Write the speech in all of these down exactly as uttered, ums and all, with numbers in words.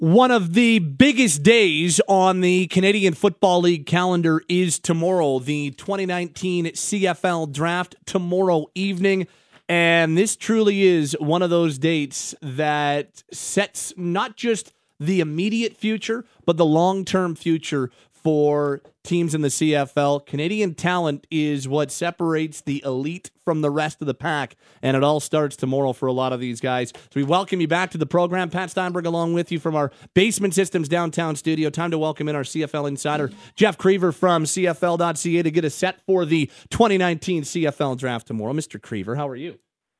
One of the biggest days on the Canadian Football League calendar is tomorrow, the twenty nineteen C F L Draft tomorrow evening. And this truly is one of those dates that sets not just the immediate future, but the long-term future for teams in the C F L. Canadian talent is what separates the elite from the rest of the pack, and it all starts tomorrow for a lot of these guys. So we welcome you back to the program. Pat Steinberg along with you from our Basement Systems downtown studio. Time to welcome in our C F L insider, Jeff Creever from C F L dot C A to get us set for the twenty nineteen C F L Draft tomorrow. Mister Creever, how are you?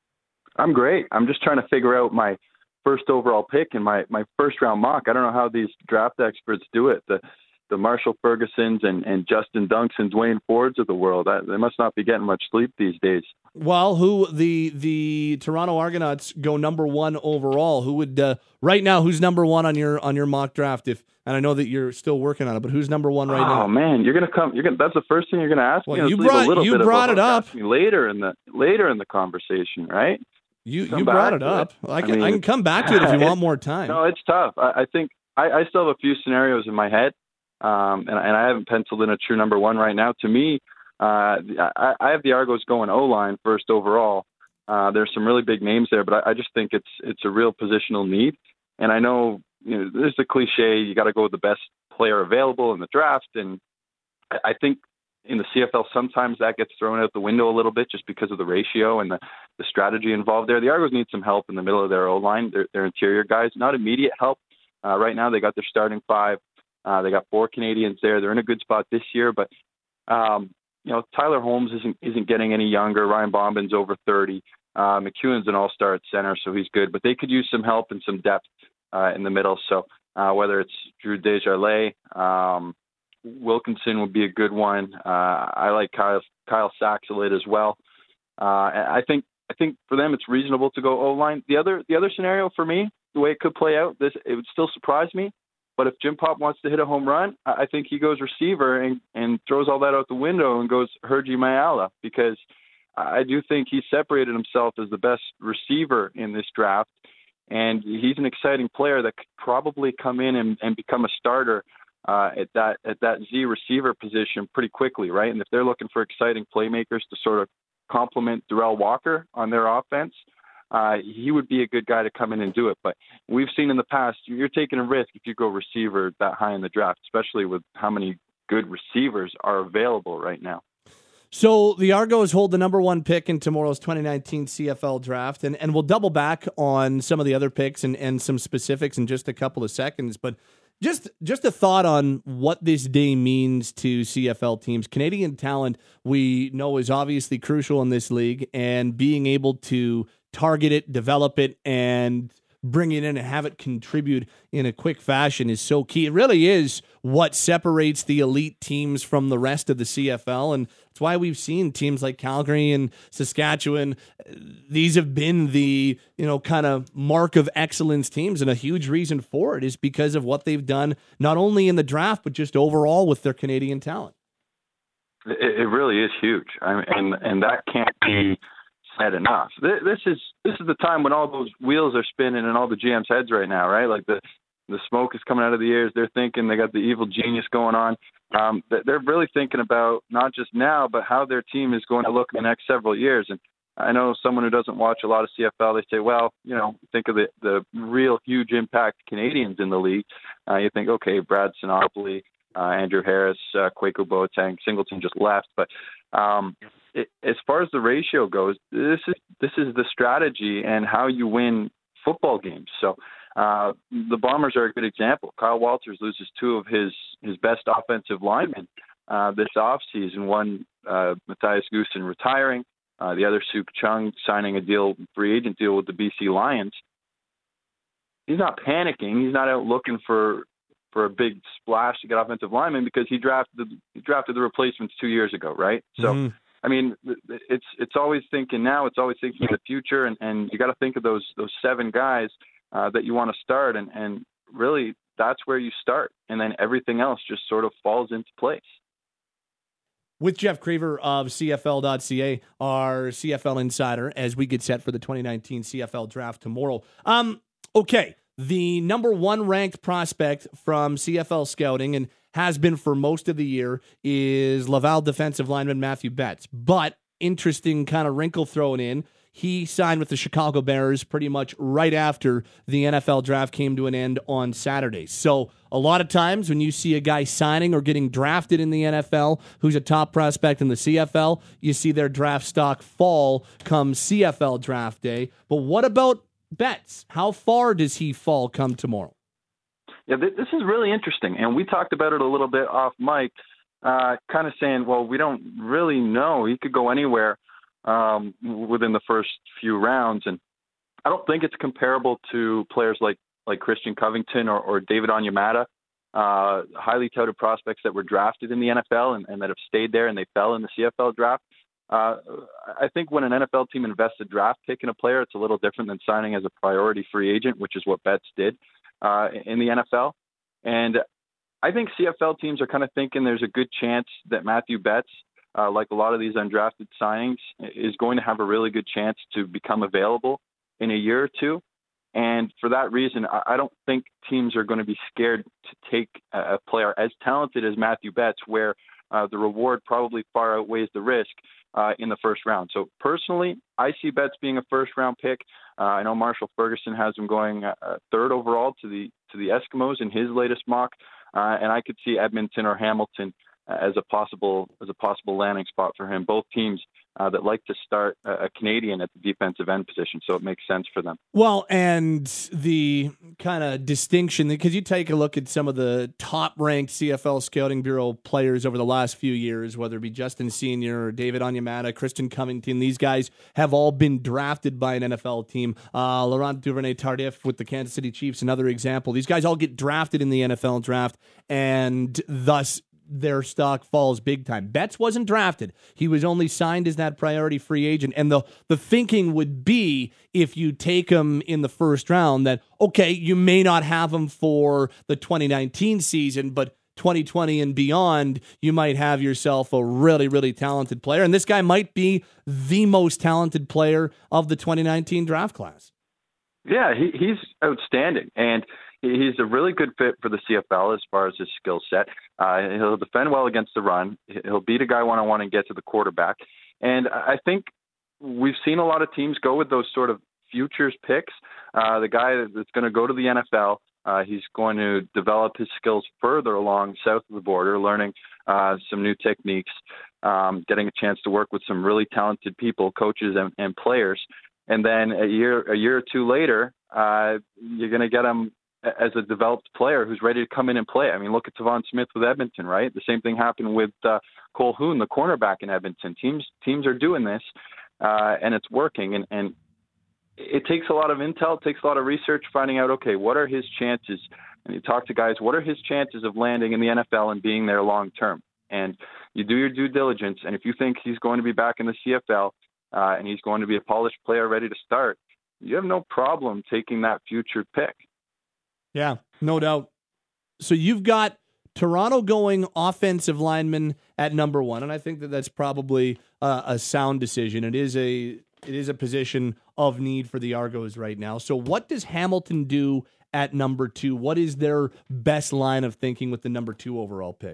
I'm great. I'm just trying to figure out my first overall pick and my, my first round mock. I don't know how these draft experts do it. The the Marshall Fergusons and, and Justin Dunksons, Wayne Fords of the world. I, they must not be getting much sleep these days. Well, who the the Toronto Argonauts go number one overall? Who would uh, right now? Who's number one on your on your mock draft? If and I know that you're still working on it, but who's number one right oh, now? Oh man, you're gonna come. You're gonna. That's the first thing you're gonna ask well, me. You brought, you brought it up ask me later in the later in the conversation, right? You come you brought it up. It. I can I, mean, I can come back to it if you want more time. No, it's tough. I, I think I, I still have a few scenarios in my head. Um, and, and I haven't penciled in a true number one right now. To me, uh, I, I have the Argos going O-line first overall. Uh, there's some really big names there, but I, I just think it's it's a real positional need. And I know, you know, there's the cliche, you got to go with the best player available in the draft. And I, I think in the C F L, sometimes that gets thrown out the window a little bit just because of the ratio and the, the strategy involved there. The Argos need some help in the middle of their O-line, their, their interior guys, not immediate help. Uh, right now, they got their starting five. Uh, they got four Canadians there. They're in a good spot this year, but um, you know, Tyler Holmes isn't isn't getting any younger. Ryan Bombin's over thirty. Uh, McEwen's an all-star at center, so he's good. But they could use some help and some depth uh, in the middle. So uh, whether it's Drew Desjardins, um, Wilkinson would be a good one. Uh, I like Kyle Kyle Saxelid as well. Uh, and I think I think for them it's reasonable to go O-line. The other the other scenario for me, the way it could play out, this it would still surprise me. But if Jim Pop wants to hit a home run, I think he goes receiver and, and throws all that out the window and goes Hergy Mayala, because I do think he separated himself as the best receiver in this draft. And he's an exciting player that could probably come in and, and become a starter uh, at that at that Z receiver position pretty quickly, right? And if they're looking for exciting playmakers to sort of complement Darrell Walker on their offense, Uh, he would be a good guy to come in and do it. But we've seen in the past, you're taking a risk if you go receiver that high in the draft, especially with how many good receivers are available right now. So the Argos hold the number one pick in tomorrow's twenty nineteen C F L Draft, and, and we'll double back on some of the other picks and, and some specifics in just a couple of seconds. But just just a thought on what this day means to C F L teams. Canadian talent, we know, is obviously crucial in this league, and being able to target it, develop it, and bring it in and have it contribute in a quick fashion is so key. It really is what separates the elite teams from the rest of the C F L, and that's why we've seen teams like Calgary and Saskatchewan. These have been the, you know, kind of mark of excellence teams, and a huge reason for it is because of what they've done, not only in the draft, but just overall with their Canadian talent. It, it really is huge. I mean, and, and that can't be said enough. This is this is the time when all those wheels are spinning in all the G M's heads right now, right? Like the the smoke is coming out of the ears. They're thinking they got the evil genius going on. Um, they're really thinking about not just now, but how their team is going to look in the next several years. And I know someone who doesn't watch a lot of C F L, they say, well, you know, think of the, the real huge impact Canadians in the league. Uh, you think, okay, Brad Sinopoli, uh, Andrew Harris, uh, Kwaku Boateng, Singleton just left. But um, it, as far as the ratio goes, this is this is the strategy and how you win football games. So uh, the Bombers are a good example. Kyle Walters loses two of his, his best offensive linemen uh, this offseason. One, uh, Matthias Goosen retiring. Uh, the other, Suk Chung, signing a deal, free agent deal with the B C Lions. He's not panicking. He's not out looking for for a big splash to get offensive linemen because he drafted he drafted the replacements two years ago, right? So, mm-hmm. I mean, it's it's always thinking now. It's always thinking in the future, and, and you got to think of those those seven guys uh, that you want to start, and, and really that's where you start, and then everything else just sort of falls into place. With Jeff Creever of C F L dot C A, our C F L insider, as we get set for the twenty nineteen C F L Draft tomorrow. Um, okay, the number one ranked prospect from C F L scouting and has been for most of the year is Laval defensive lineman Matthew Betts. But interesting kind of wrinkle thrown in. He signed with the Chicago Bears pretty much right after the N F L draft came to an end on Saturday. So a lot of times when you see a guy signing or getting drafted in the N F L who's a top prospect in the C F L, you see their draft stock fall come C F L draft day. But what about Betts? How far does he fall come tomorrow? Yeah, th- this is really interesting. And we talked about it a little bit off mic, uh, kind of saying, well, we don't really know. He could go anywhere um, within the first few rounds. And I don't think it's comparable to players like, like Christian Covington or, or David Onyemata, uh, highly touted prospects that were drafted in the N F L and, and that have stayed there and they fell in the C F L draft. Uh, I think when an N F L team invests a draft pick in a player, it's a little different than signing as a priority free agent, which is what Betts did uh, in the N F L. And I think C F L teams are kind of thinking there's a good chance that Matthew Betts, uh, like a lot of these undrafted signings, is going to have a really good chance to become available in a year or two. And for that reason, I don't think teams are going to be scared to take a player as talented as Matthew Betts, where uh, the reward probably far outweighs the risk uh, in the first round. So personally, I see Betts being a first-round pick. Uh, I know Marshall Ferguson has him going uh, third overall to the to the Eskimos in his latest mock, uh, and I could see Edmonton or Hamilton uh, as a possible as a possible landing spot for him. Both teams uh, that like to start a, a Canadian at the defensive end position, so it makes sense for them. Well, and the kind of distinction, because you take a look at some of the top-ranked C F L Scouting Bureau players over the last few years, whether it be Justin Senior or David Onyemata, Christian Covington, these guys have all been drafted by an N F L team. Uh, Laurent Duvernay-Tardif with the Kansas City Chiefs, another example. These guys all get drafted in the N F L draft, and thus their stock falls big time. Betts wasn't drafted. He was only signed as that priority free agent. And the, the thinking would be, if you take him in the first round, that, okay, you may not have him for the twenty nineteen season, but twenty twenty and beyond, you might have yourself a really, really talented player. And this guy might be the most talented player of the twenty nineteen draft class. Yeah, he, he's outstanding. And he's a really good fit for the C F L as far as his skill set. Uh, he'll defend well against the run. He'll beat a guy one-on-one and get to the quarterback. And I think we've seen a lot of teams go with those sort of futures picks. Uh, the guy that's going to go to the N F L, uh, he's going to develop his skills further along south of the border, learning uh, some new techniques, um, getting a chance to work with some really talented people, coaches and, and players. And then a year, a year or two later, uh, you're going to get him as a developed player who's ready to come in and play. I mean, look at Tavon Smith with Edmonton, right? The same thing happened with uh, Cole Hoon, the cornerback in Edmonton. Teams teams are doing this, uh, and it's working. And, and it takes a lot of intel, it takes a lot of research, finding out, okay, what are his chances? And you talk to guys, what are his chances of landing in the N F L and being there long term? And you do your due diligence, and if you think he's going to be back in the C F L uh, and he's going to be a polished player ready to start, you have no problem taking that future pick. Yeah, no doubt. So you've got Toronto going offensive lineman at number one, and I think that that's probably uh, a sound decision. It is a it is a position of need for the Argos right now. So what does Hamilton do at number two? What is their best line of thinking with the number two overall pick?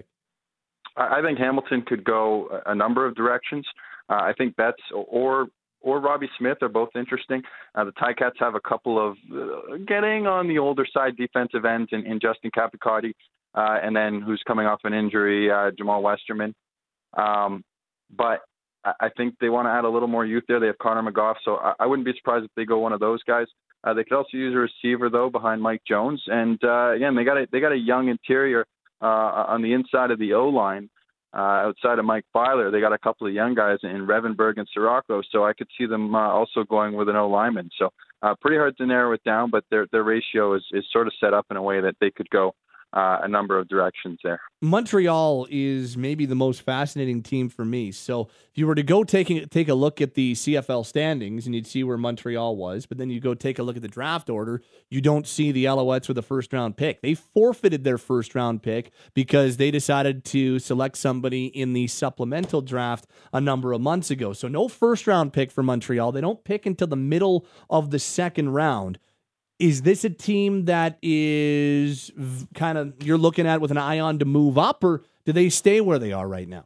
I think Hamilton could go a number of directions. Uh, I think Betts or or Robbie Smith are both interesting. Uh, the Ticats have a couple of uh, getting on the older side defensive ends in, in Justin Capicotti, uh, and then who's coming off an injury, uh, Jamal Westerman. Um, but I think they want to add a little more youth there. They have Connor McGough, so I, I wouldn't be surprised if they go one of those guys. Uh, they could also use a receiver though behind Mike Jones, and uh, again they got a, they got a young interior uh, on the inside of the O line. Uh, outside of Mike Filer, they got a couple of young guys in Revenberg and Sirocco, so I could see them uh, also going with an O-lineman. So uh, pretty hard to narrow it down, but their their ratio is, is sort of set up in a way that they could go uh, a number of directions there. Montreal is maybe the most fascinating team for me. So if you were to go taking take a look at the C F L standings, and you'd see where Montreal was, but then you go take a look at the draft order, you don't see the Alouettes with a first-round pick. They forfeited their first-round pick because they decided to select somebody in the supplemental draft a number of months ago. So no first-round pick for Montreal. They don't pick until the middle of the second round. Is this a team that is kind of you're looking at with an eye on to move up, or do they stay where they are right now?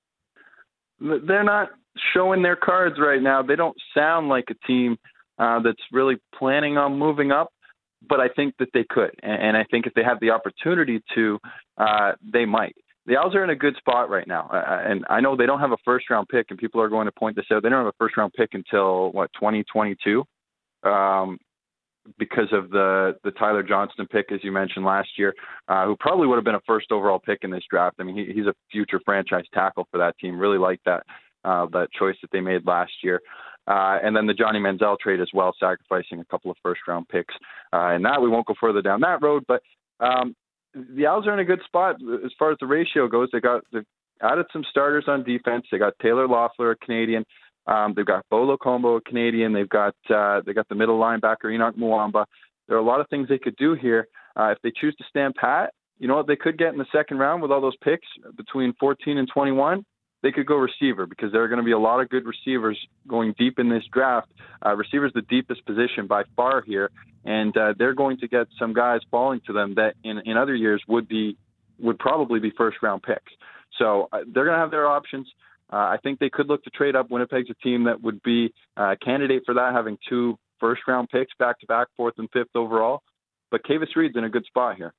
They're not showing their cards right now. They don't sound like a team uh, that's really planning on moving up, but I think that they could. And, and I think if they have the opportunity to, uh, they might. The Owls are in a good spot right now. Uh, and I know they don't have a first-round pick, and people are going to point this out. They don't have a first-round pick until, what, twenty twenty-two? Um, because of the, the Tyler Johnston pick, as you mentioned last year, uh, who probably would have been a first overall pick in this draft. I mean, he, he's a future franchise tackle for that team. Really like that uh, that choice that they made last year. Uh, and then the Johnny Manziel trade as well, sacrificing a couple of first-round picks. Uh, and that, we won't go further down that road. But um, the Owls are in a good spot as far as the ratio goes. They got they've added some starters on defense. They got Taylor Loeffler, a Canadian. Um, they've got Bolo Combo, a Canadian. They've got uh, they got the middle linebacker Enoch Mwamba. There are a lot of things they could do here. Uh, if they choose to stand pat, you know what they could get in the second round with all those picks between fourteen and twenty-one? They could go receiver, because there are going to be a lot of good receivers going deep in this draft. Uh, receiver's the deepest position by far here, and uh, they're going to get some guys falling to them that in, in other years would be would probably be first round picks. So uh, they're going to have their options. Uh, I think they could look to trade up. Winnipeg's a team that would be uh, a candidate for that, having two first-round picks back-to-back, fourth and fifth overall. But Kavis Reed's in a good spot here.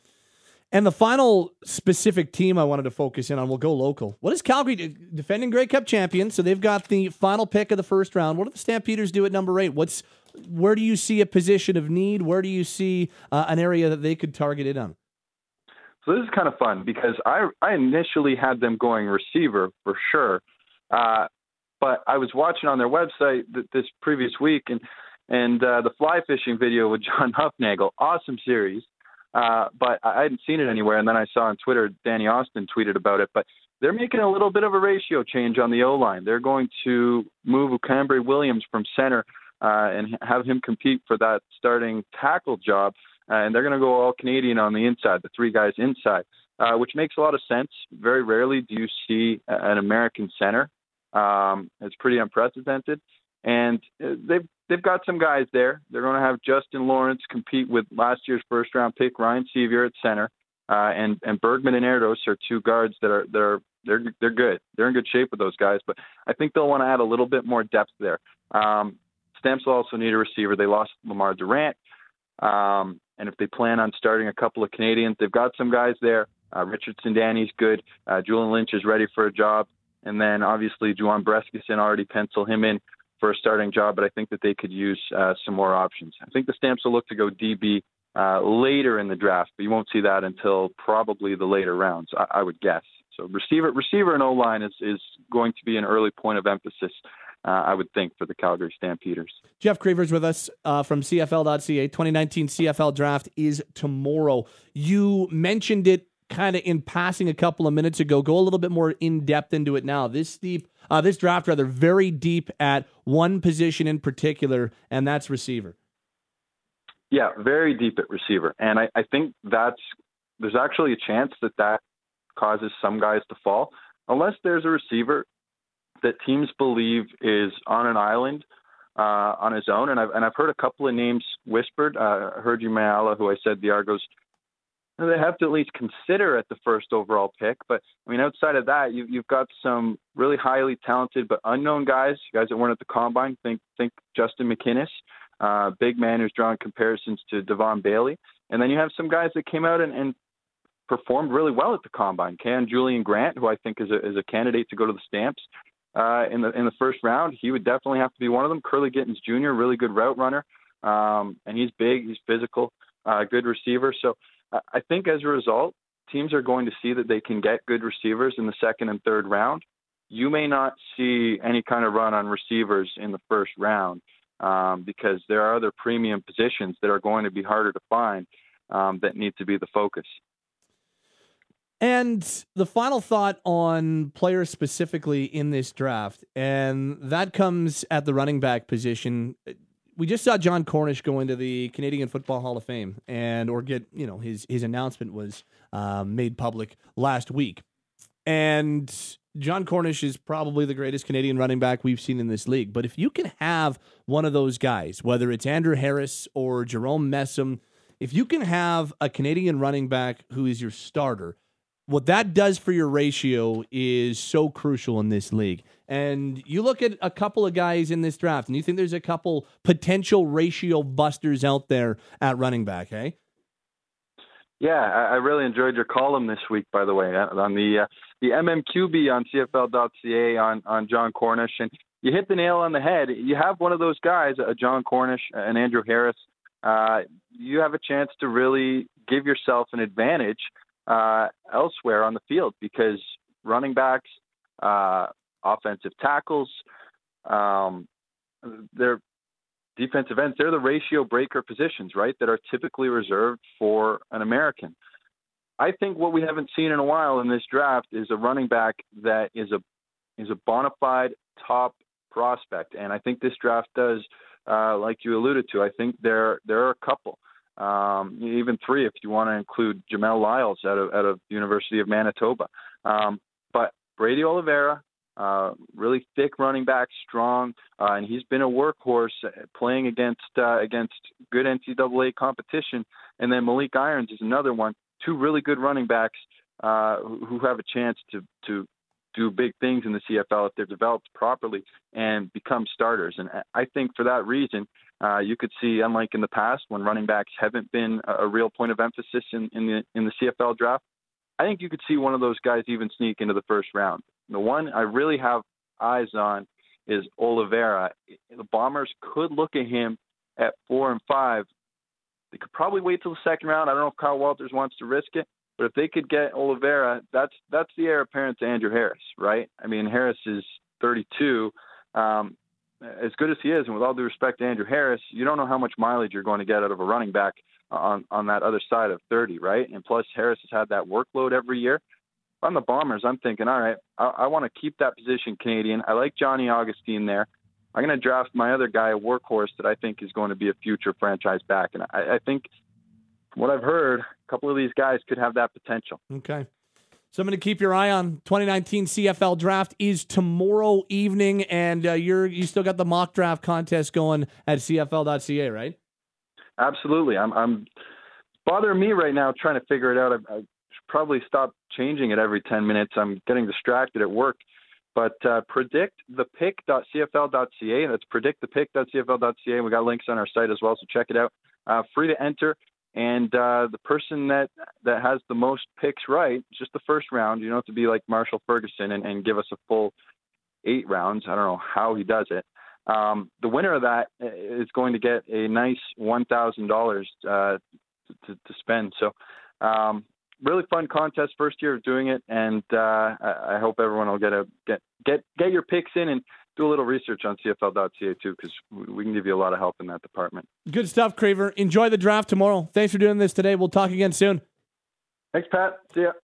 And the final specific team I wanted to focus in on, we'll go local. What is Calgary, defending Grey Cup champions? So they've got the final pick of the first round. What do the Stampeders do at number eight? What's where do you see a position of need? Where do you see uh, an area that they could target it on? So this is kind of fun, because I I initially had them going receiver for sure, uh, but I was watching on their website th- this previous week, and and uh, the fly fishing video with John Huffnagel, awesome series, uh, but I hadn't seen it anywhere. And then I saw on Twitter Danny Austin tweeted about it, but they're making a little bit of a ratio change on the O-line. They're going to move Ukambre Williams from center uh, and have him compete for that starting tackle job. Uh, and they're going to go all Canadian on the inside, the three guys inside, uh, which makes a lot of sense. Very rarely do you see an American center. Um, it's pretty unprecedented. And they've they've got some guys there. They're going to have Justin Lawrence compete with last year's first-round pick Ryan Sevier at center, uh, and and Bergman and Erdos are two guards that are that are they're they're good. They're in good shape with those guys. But I think they'll want to add a little bit more depth there. Um, Stamps will also need a receiver. They lost Lamar Durant. Um, and if they plan on starting a couple of Canadians, they've got some guys there. Uh, Richardson Danny's good. Uh, Julian Lynch is ready for a job. And then obviously Juwan Brescison, already pencil him in for a starting job, but I think that they could use uh, some more options. I think the Stamps will look to go D B uh, later in the draft, but you won't see that until probably the later rounds, I, I would guess. So receiver, receiver and O-line is, is going to be an early point of emphasis, Uh, I would think, for the Calgary Stampeders. Jeff Cravers with us uh, from C F L dot C A. twenty nineteen C F L draft is tomorrow. You mentioned it kind of in passing a couple of minutes ago. Go a little bit more in depth into it now. This deep, uh, this draft rather, very deep at one position in particular, and that's receiver. Yeah, very deep at receiver, and I, I think that's there's actually a chance that that causes some guys to fall, unless there's a receiver that teams believe is on an island uh, on his own. And I've, and I've heard a couple of names whispered. Uh, I heard you, Mayala, who I said the Argos, they have to at least consider at the first overall pick. But, I mean, outside of that, you, you've got some really highly talented but unknown guys, guys that weren't at the Combine. Think think Justin McInnis, uh, big man who's drawing comparisons to Devon Bailey. And then you have some guys that came out and, and performed really well at the Combine. Can Julian Grant, who I think is a, is a candidate to go to the Stamps. Uh, in the in the first round, he would definitely have to be one of them. Curly Gittens Junior, really good route runner, um, and he's big, he's physical, uh, good receiver. So uh, I think as a result, teams are going to see that they can get good receivers in the second and third round. You may not see any kind of run on receivers in the first round um, because there are other premium positions that are going to be harder to find um, that need to be the focus. And the final thought on players specifically in this draft, and that comes at the running back position. We just saw John Cornish go into the Canadian Football Hall of Fame, and or get you know his his announcement was um, made public last week. And John Cornish is probably the greatest Canadian running back we've seen in this league. But if you can have one of those guys, whether it's Andrew Harris or Jerome Messam, if you can have a Canadian running back who is your starter, what that does for your ratio is so crucial in this league. And you look at a couple of guys in this draft, and you think there's a couple potential ratio busters out there at running back, hey? Yeah, I really enjoyed your column this week, by the way, on the uh, the M M Q B on C F L dot C A on, on John Cornish. And you hit the nail on the head. You have one of those guys, a John Cornish, an Andrew Harris. Uh, you have a chance to really give yourself an advantage uh, elsewhere on the field, because running backs, uh, offensive tackles, um, they're defensive ends, they're the ratio breaker positions, right, that are typically reserved for an American. I think what we haven't seen in a while in this draft is a running back that is a is a bona fide top prospect. And I think this draft does, uh, like you alluded to, I think there there are a couple, um, even three if you want to include Jamel Lyles out of, out of the University of Manitoba. Um, but Brady Oliveira, Uh, really thick running back, strong, uh, and he's been a workhorse playing against uh, against good N C double A competition. And then Malik Irons is another one. Two really good running backs uh, who, who have a chance to to do big things in the C F L if they're developed properly and become starters. And I think for that reason, uh, you could see, unlike in the past when running backs haven't been a, a real point of emphasis in, in the in the C F L draft, I think you could see one of those guys even sneak into the first round. The one I really have eyes on is Oliveira. The Bombers could look at him at four and five. They could probably wait till the second round. I don't know if Kyle Walters wants to risk it, but if they could get Oliveira, that's that's the heir apparent to Andrew Harris, right? I mean, Harris is thirty-two. Um, as good as he is, and with all due respect to Andrew Harris, you don't know how much mileage you're going to get out of a running back on, on that other side of thirty, right? And plus, Harris has had that workload every year. On the Bombers, I'm thinking, all right, I, I want to keep that position Canadian. I like Johnny Augustine there. I'm going to draft my other guy, a workhorse that I think is going to be a future franchise back. And I, I think, from what I've heard, a couple of these guys could have that potential. Okay. Something to keep your eye on. twenty nineteen C F L draft is tomorrow evening, and uh, you're you still got the mock draft contest going at C F L dot C A, right? Absolutely. I'm, I'm bothering me right now trying to figure it out. I, I should probably stop changing it every ten minutes. I'm getting distracted at work. But uh, predict the pick dot C F L dot C A. That's predict the pick dot C F L dot C A. We got links on our site as well, so check it out. Uh, free to enter. And uh, the person that, that has the most picks right, just the first round, you don't have to be like Marshall Ferguson and, and give us a full eight rounds. I don't know how he does it. Um, the winner of that is going to get a nice one thousand dollars uh, to, to spend. So um, really fun contest, first year of doing it, and uh, I, I hope everyone will get a get get get your picks in and do a little research on C F L dot C A too, because we can give you a lot of help in that department. Good stuff, Craver. Enjoy the draft tomorrow. Thanks for doing this today. We'll talk again soon. Thanks, Pat. See ya.